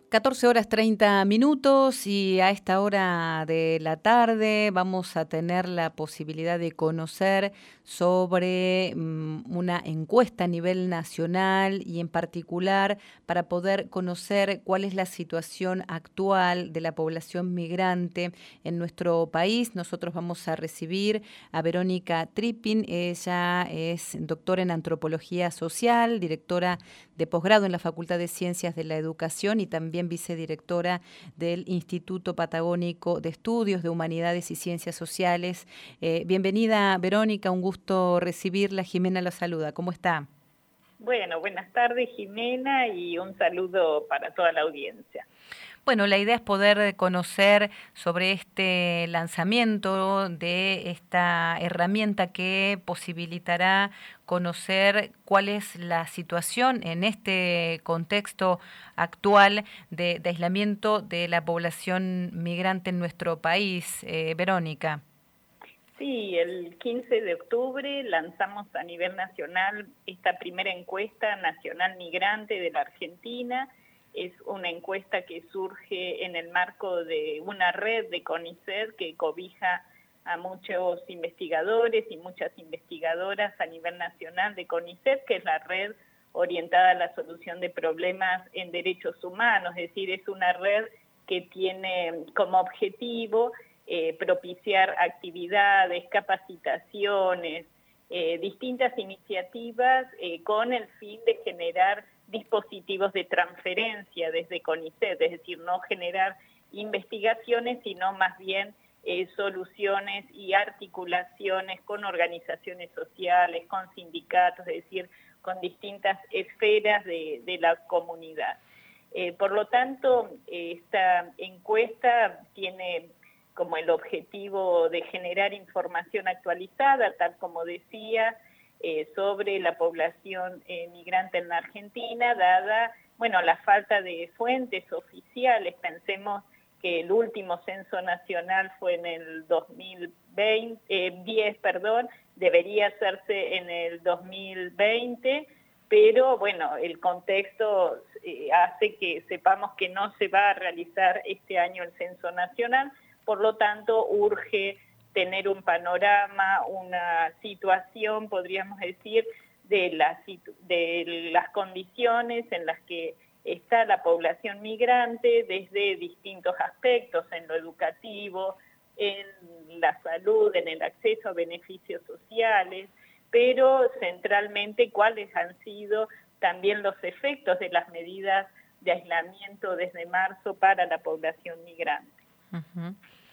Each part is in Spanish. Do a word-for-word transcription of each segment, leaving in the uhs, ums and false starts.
catorce horas treinta minutos y a esta hora de la tarde vamos a tener la posibilidad de conocer sobre um, una encuesta a nivel nacional y en particular para poder conocer cuál es la situación actual de la población migrante en nuestro país. Nosotros vamos a recibir a Verónica Trippin. Ella es doctora en antropología social, directora de posgrado en la Facultad de Ciencias de la Educación y también vicedirectora del Instituto Patagónico de Estudios de Humanidades y Ciencias Sociales. Eh, bienvenida, Verónica, un gusto recibirla. Jimena la saluda. ¿Cómo está? Bueno, buenas tardes, Jimena, y un saludo para toda la audiencia. Bueno, la idea es poder conocer sobre este lanzamiento de esta herramienta que posibilitará conocer cuál es la situación en este contexto actual de, de aislamiento de la población migrante en nuestro país. Eh, Verónica. Sí, el quince de octubre lanzamos a nivel nacional esta primera encuesta nacional migrante de la Argentina. Es una encuesta que surge en el marco de una red de CONICET que cobija a muchos investigadores y muchas investigadoras a nivel nacional de CONICET, que es la red orientada a la solución de problemas en derechos humanos, es decir, es una red que tiene como objetivo eh, propiciar actividades, capacitaciones, eh, distintas iniciativas eh, con el fin de generar dispositivos de transferencia desde CONICET, es decir, no generar investigaciones, sino más bien eh, soluciones y articulaciones con organizaciones sociales, con sindicatos, es decir, con distintas esferas de, de la comunidad. Eh, por lo tanto, esta encuesta tiene como el objetivo de generar información actualizada, tal como decía, Eh, sobre la población eh, migrante en la Argentina, dada, bueno, la falta de fuentes oficiales. Pensemos que el último censo nacional fue en el dos mil veinte, eh, diez, perdón, debería hacerse en el dos mil veinte, pero bueno, el contexto eh, hace que sepamos que no se va a realizar este año el censo nacional, por lo tanto urge tener un panorama, una situación, podríamos decir, de las, de las condiciones en las que está la población migrante desde distintos aspectos, en lo educativo, en la salud, en el acceso a beneficios sociales, pero centralmente cuáles han sido también los efectos de las medidas de aislamiento desde marzo para la población migrante. Uh-huh.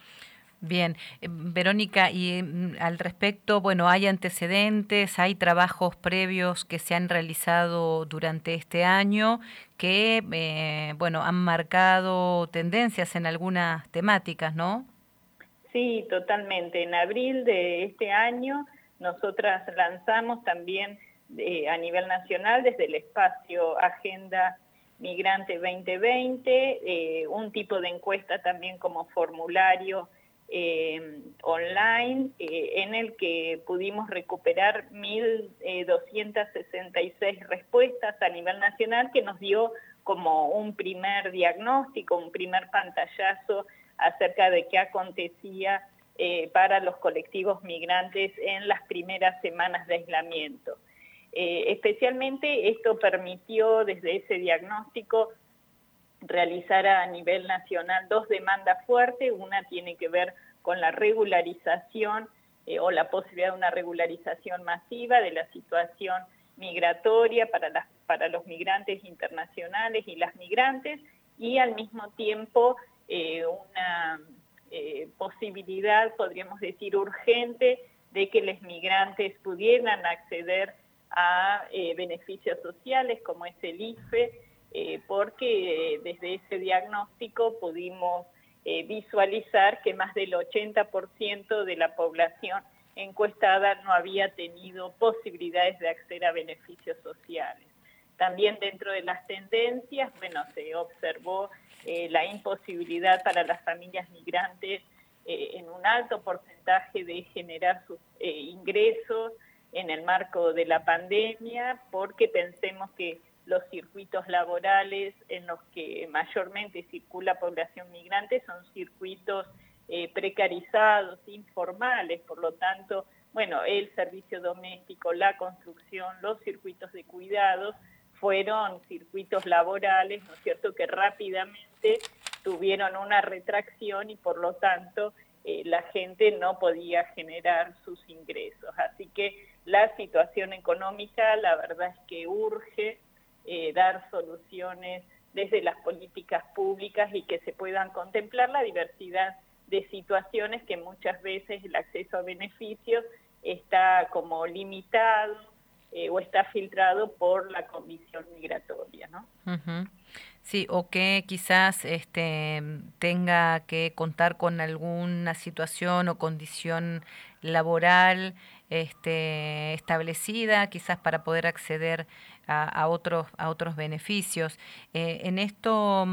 Bien, eh, Verónica, y mm, al respecto, bueno, ¿hay antecedentes, hay trabajos previos que se han realizado durante este año que, eh, bueno, han marcado tendencias en algunas temáticas, ¿no? Sí, totalmente. En abril de este año nosotras lanzamos también eh, a nivel nacional desde el espacio Agenda Migrante veinte veinte, eh, un tipo de encuesta también como formulario Eh, online, eh, en el que pudimos recuperar mil doscientas sesenta y seis respuestas a nivel nacional, que nos dio como un primer diagnóstico, un primer pantallazo acerca de qué acontecía eh, para los colectivos migrantes en las primeras semanas de aislamiento. Eh, especialmente esto permitió desde ese diagnóstico realizar a nivel nacional dos demandas fuertes. Una tiene que ver con la regularización eh, o la posibilidad de una regularización masiva de la situación migratoria para, las, para los migrantes internacionales y las migrantes, y al mismo tiempo eh, una eh, posibilidad, podríamos decir, urgente de que los migrantes pudieran acceder a eh, beneficios sociales como es el I F E, Eh, porque eh, desde ese diagnóstico pudimos eh, visualizar que más del ochenta por ciento de la población encuestada no había tenido posibilidades de acceder a beneficios sociales. También dentro de las tendencias, bueno, se observó eh, la imposibilidad para las familias migrantes eh, en un alto porcentaje de generar sus eh, ingresos en el marco de la pandemia, porque pensemos que los circuitos laborales en los que mayormente circula población migrante son circuitos eh, precarizados, informales, por lo tanto, bueno, el servicio doméstico, la construcción, los circuitos de cuidados fueron circuitos laborales, ¿no es cierto?, que rápidamente tuvieron una retracción y por lo tanto eh, la gente no podía generar sus ingresos. Así que la situación económica, la verdad es que urge eh, dar soluciones desde las políticas públicas y que se puedan contemplar la diversidad de situaciones que muchas veces el acceso a beneficios está como limitado eh, o está filtrado por la condición migratoria, ¿no? Uh-huh. Sí, o que quizás este, tenga que contar con alguna situación o condición laboral este, establecida, quizás para poder acceder a, a otros a otros beneficios. Eh, en esto,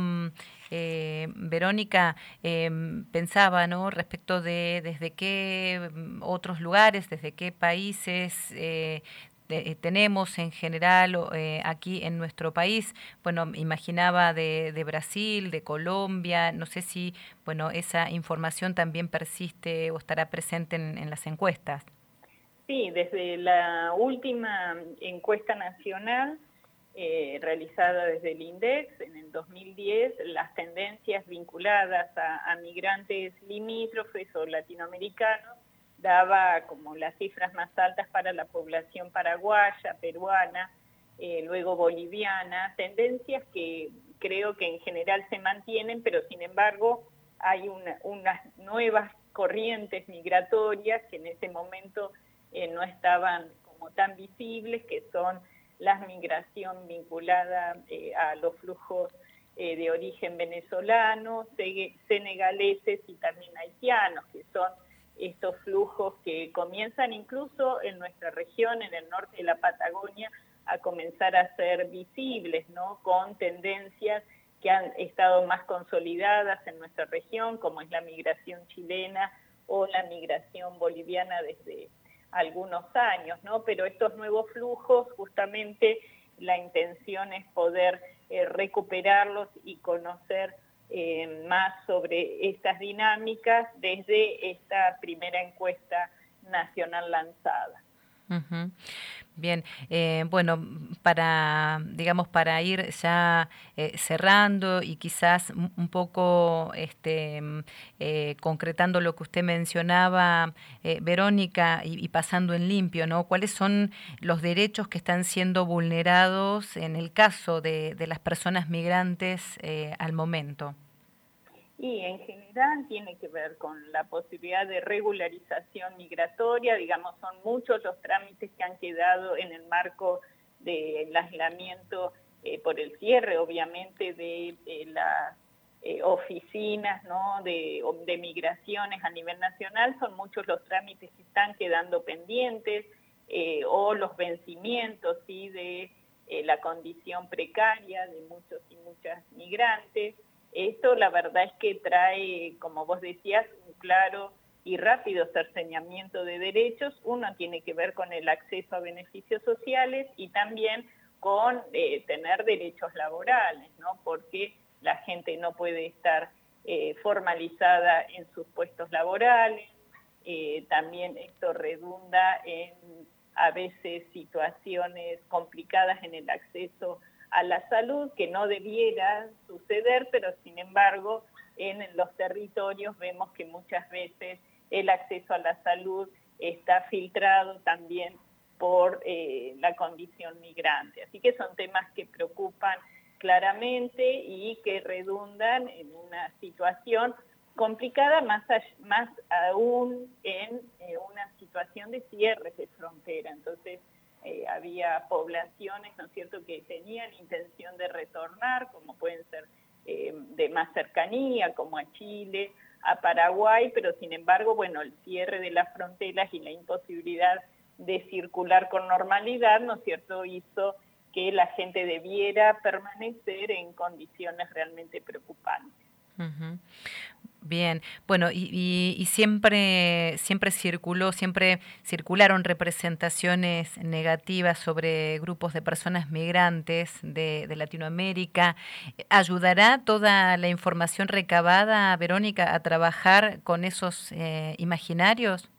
eh, Verónica, eh, pensaba, ¿no?, respecto de desde qué otros lugares, desde qué países eh, De, tenemos en general eh, aquí en nuestro país. Bueno, imaginaba de, de Brasil, de Colombia, no sé si, bueno, esa información también persiste o estará presente en, en las encuestas. Sí, desde la última encuesta nacional eh, realizada desde el INDEX en el dos mil diez, las tendencias vinculadas a, a migrantes limítrofes o latinoamericanos daba como las cifras más altas para la población paraguaya, peruana, eh, luego boliviana, tendencias que creo que en general se mantienen, pero sin embargo hay una, unas nuevas corrientes migratorias que en ese momento eh, no estaban como tan visibles, que son la migración vinculada eh, a los flujos eh, de origen venezolano, senegaleses y también haitianos, que son estos flujos que comienzan incluso en nuestra región, en el norte de la Patagonia, a comenzar a ser visibles, ¿no?, con tendencias que han estado más consolidadas en nuestra región, como es la migración chilena o la migración boliviana desde algunos años, ¿no? Pero estos nuevos flujos, justamente la intención es poder eh, recuperarlos y conocer Eh, más sobre estas dinámicas desde esta primera encuesta nacional lanzada. Uh-huh. Bien, eh, bueno, para, digamos, para ir ya eh, cerrando y quizás un poco este, eh, concretando lo que usted mencionaba, eh, Verónica, y, y pasando en limpio, ¿no? ¿Cuáles son los derechos que están siendo vulnerados en el caso de, de las personas migrantes eh, al momento? Y en general tiene que ver con la posibilidad de regularización migratoria, digamos, son muchos los trámites que han quedado en el marco del aislamiento eh, por el cierre, obviamente, de, de las eh, oficinas, ¿no?, de, de migraciones a nivel nacional, son muchos los trámites que están quedando pendientes, eh, o los vencimientos, ¿sí?, de eh, la condición precaria de muchos y muchas migrantes. Esto la verdad es que trae, como vos decías, un claro y rápido cerceñamiento de derechos. Uno tiene que ver con el acceso a beneficios sociales y también con eh, tener derechos laborales, ¿no? Porque la gente no puede estar eh, formalizada en sus puestos laborales. Eh, también esto redunda en a veces situaciones complicadas en el acceso a la salud, que no debiera suceder, pero sin embargo en los territorios vemos que muchas veces el acceso a la salud está filtrado también por eh, la condición migrante. Así que son temas que preocupan claramente y que redundan en una situación complicada, más, más aún en eh, una situación de cierre de frontera. Entonces, Eh, había poblaciones, ¿no es cierto?, que tenían intención de retornar, como pueden ser eh, de más cercanía, como a Chile, a Paraguay, pero sin embargo, bueno, el cierre de las fronteras y la imposibilidad de circular con normalidad, ¿no es cierto?, hizo que la gente debiera permanecer en condiciones realmente preocupantes. Uh-huh. Bien, bueno, y, y, y siempre, siempre circuló, siempre circularon representaciones negativas sobre grupos de personas migrantes de, de Latinoamérica. ¿Ayudará toda la información recabada, Verónica, a trabajar con esos eh, imaginarios?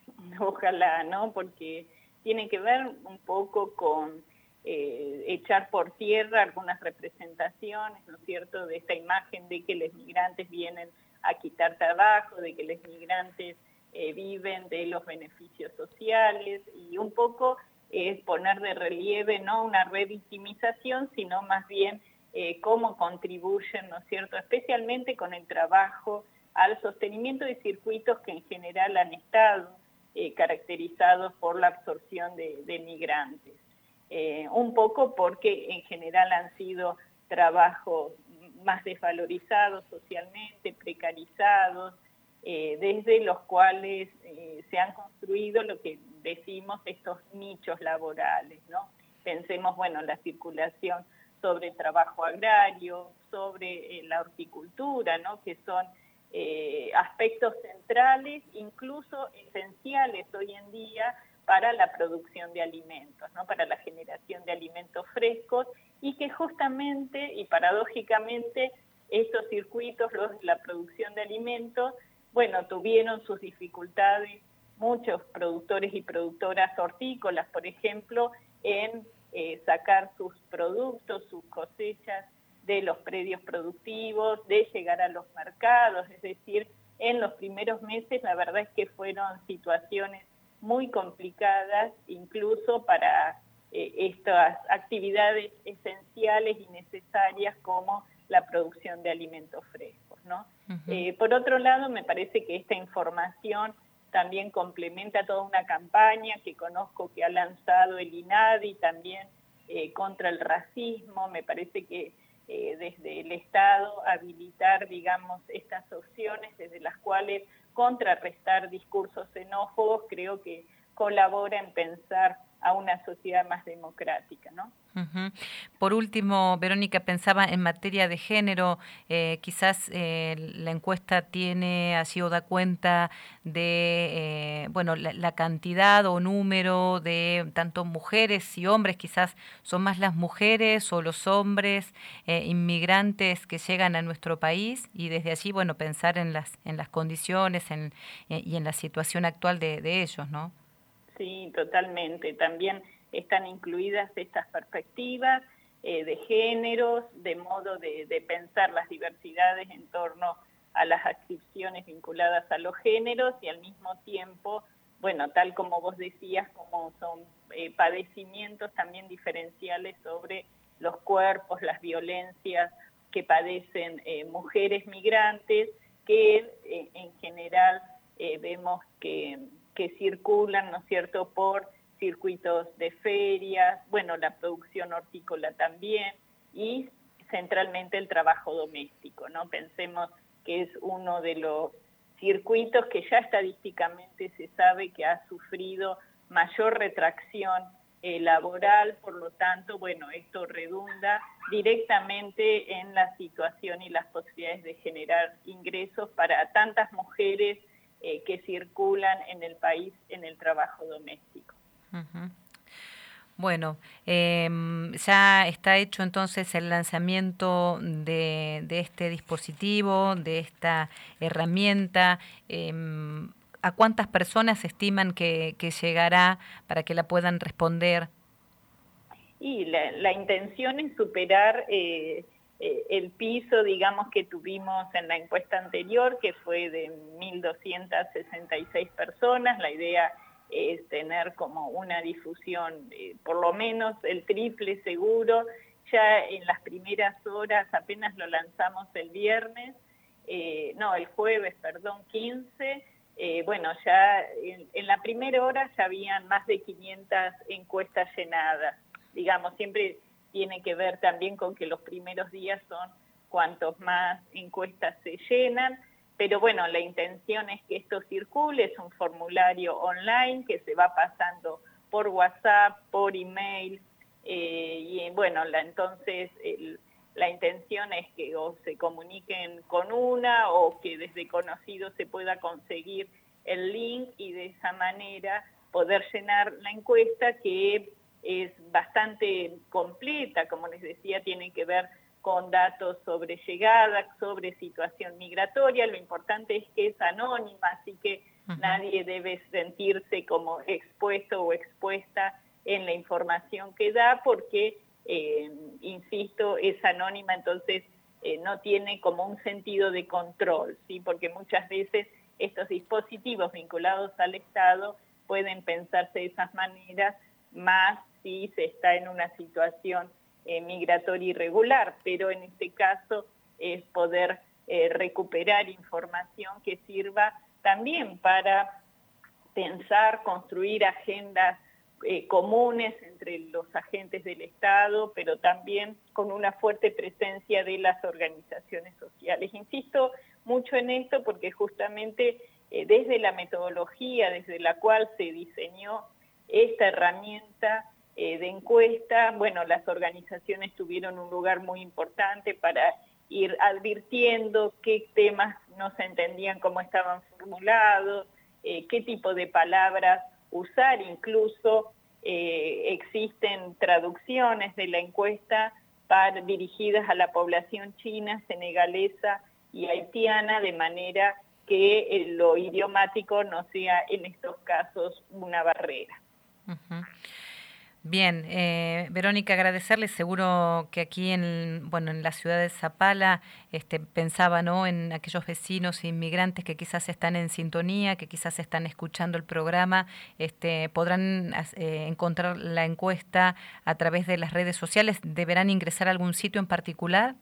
Ojalá, ¿no? Porque tiene que ver un poco con eh, echar por tierra algunas representaciones, ¿no es cierto?, de esta imagen de que los migrantes vienen a quitar trabajo, de que los migrantes eh, viven de los beneficios sociales, y un poco es poner de relieve no una revictimización, sino más bien eh, cómo contribuyen, ¿no es cierto?, especialmente con el trabajo al sostenimiento de circuitos que en general han estado eh, caracterizados por la absorción de, de migrantes. Eh, un poco porque en general han sido trabajos más desvalorizados socialmente, precarizados, eh, desde los cuales eh, se han construido lo que decimos estos nichos laborales, ¿no? Pensemos, bueno, la circulación sobre el trabajo agrario, sobre eh, la horticultura, ¿no?, que son eh, aspectos centrales, incluso esenciales hoy en día para la producción de alimentos, ¿no?, para la generación de alimentos frescos, y que justamente y paradójicamente estos circuitos, los, la producción de alimentos, bueno, tuvieron sus dificultades, muchos productores y productoras hortícolas, por ejemplo, en eh, sacar sus productos, sus cosechas de los predios productivos, de llegar a los mercados, es decir, en los primeros meses la verdad es que fueron situaciones muy complicadas, incluso para eh, estas actividades esenciales y necesarias como la producción de alimentos frescos, ¿no? Uh-huh. Eh, por otro lado, me parece que esta información también complementa toda una campaña que conozco que ha lanzado el INADI también eh, contra el racismo. Me parece que eh, desde el Estado habilitar, digamos, estas opciones desde las cuales contrarrestar discursos xenófobos, creo que colabora en pensar a una sociedad más democrática, ¿no? Uh-huh. Por último, Verónica, pensaba en materia de género, eh, quizás eh, la encuesta tiene así o da cuenta de, eh, bueno, la, la cantidad o número de tanto mujeres y hombres, quizás son más las mujeres o los hombres eh, inmigrantes que llegan a nuestro país, y desde allí, bueno, pensar en las en las condiciones en, eh, y en la situación actual de, de ellos, ¿no? Sí, totalmente. También están incluidas estas perspectivas eh, de géneros, de modo de, de pensar las diversidades en torno a las adscripciones vinculadas a los géneros, y al mismo tiempo, bueno, tal como vos decías, como son eh, padecimientos también diferenciales sobre los cuerpos, las violencias que padecen eh, mujeres migrantes, que eh, en general eh, vemos que que circulan, ¿no es cierto?, por circuitos de ferias, bueno, la producción hortícola también, y centralmente el trabajo doméstico, ¿no? Pensemos que es uno de los circuitos que ya estadísticamente se sabe que ha sufrido mayor retracción eh, laboral, por lo tanto, bueno, esto redunda directamente en la situación y las posibilidades de generar ingresos para tantas mujeres Eh, que circulan en el país en el trabajo doméstico. Uh-huh. Bueno, eh, ya está hecho entonces el lanzamiento de, de este dispositivo, de esta herramienta. Eh, ¿A cuántas personas estiman que, que llegará para que la puedan responder? Y la, la intención es superar eh, eh, el piso, digamos, que tuvimos en la encuesta anterior, que fue de mil doscientas sesenta y seis personas. La idea es tener como una difusión, eh, por lo menos el triple seguro. Ya en las primeras horas, apenas lo lanzamos el viernes, eh, no, el jueves, perdón, quince, eh, bueno, ya en, en la primera hora ya habían más de quinientas encuestas llenadas. Digamos, siempre tiene que ver también con que los primeros días son cuantos más encuestas se llenan, pero bueno, la intención es que esto circule, es un formulario online que se va pasando por WhatsApp, por email, eh, y bueno, la, entonces el, la intención es que o se comuniquen con una o que desde conocidos se pueda conseguir el link y de esa manera poder llenar la encuesta, que es bastante completa, como les decía, tiene que ver con datos sobre llegada, sobre situación migratoria. Lo importante es que es anónima, así que uh-huh. nadie debe sentirse como expuesto o expuesta en la información que da, porque, eh, insisto, es anónima, entonces eh, no tiene como un sentido de control, ¿sí? Porque muchas veces estos dispositivos vinculados al Estado pueden pensarse de esas maneras, más si se está en una situación eh, migratoria irregular, pero en este caso es poder eh, recuperar información que sirva también para pensar, construir agendas eh, comunes entre los agentes del Estado, pero también con una fuerte presencia de las organizaciones sociales. Insisto mucho en esto porque justamente eh, desde la metodología desde la cual se diseñó esta herramienta eh, de encuesta, bueno, las organizaciones tuvieron un lugar muy importante para ir advirtiendo qué temas no se entendían cómo estaban formulados, eh, qué tipo de palabras usar, incluso eh, existen traducciones de la encuesta para, dirigidas a la población china, senegalesa y haitiana, de manera que eh, lo idiomático no sea en estos casos una barrera. Uh-huh. Bien, eh, Verónica, agradecerles. Seguro que aquí en, bueno, en la ciudad de Zapala este, pensaba, ¿no?, en aquellos vecinos e inmigrantes que quizás están en sintonía, que quizás están escuchando el programa, este, podrán eh, encontrar la encuesta a través de las redes sociales. ¿Deberán ingresar a algún sitio en particular?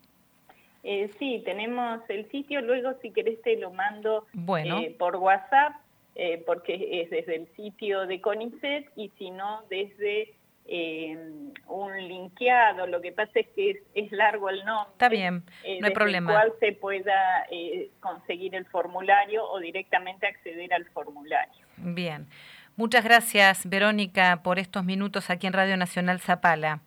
Eh, sí, tenemos el sitio, luego si querés te lo mando bueno. eh, por WhatsApp, eh, porque es desde el sitio de CONICET, y si no desde eh, un linkeado. Lo que pasa es que es, es largo el nombre. Está bien, eh, no hay problema. Desde el cual se pueda eh, conseguir el formulario o directamente acceder al formulario. Bien, muchas gracias, Verónica, por estos minutos aquí en Radio Nacional Zapala.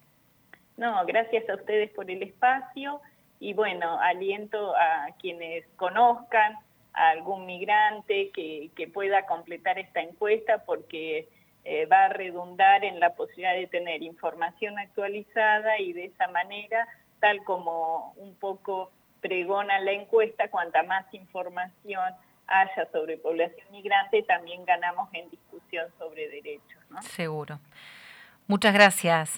No, gracias a ustedes por el espacio. Y bueno, aliento a quienes conozcan a algún migrante que, que pueda completar esta encuesta, porque eh, va a redundar en la posibilidad de tener información actualizada y de esa manera, tal como un poco pregona la encuesta, cuanta más información haya sobre población migrante, también ganamos en discusión sobre derechos, ¿no? Seguro. Muchas gracias.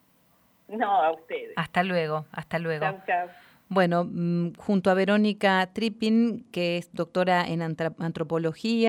No, a ustedes. Hasta luego, hasta luego. Chau, chau. Bueno, junto a Verónica Trippin, que es doctora en antropología,